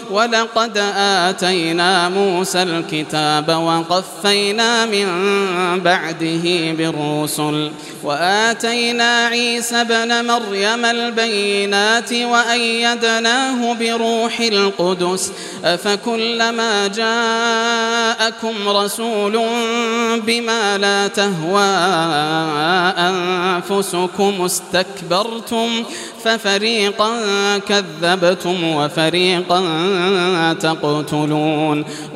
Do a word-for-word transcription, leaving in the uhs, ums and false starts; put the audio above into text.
ولقد آتينا موسى الكتاب وقفينا من بعده بالرسل وآتينا عيسى ابن مريم البينات وأيدناه بروح القدس أفكلما جاءكم رسول بما لا تهوى أنفسكم استكبرتم ففريقا كذبتم وفريقا تقتلون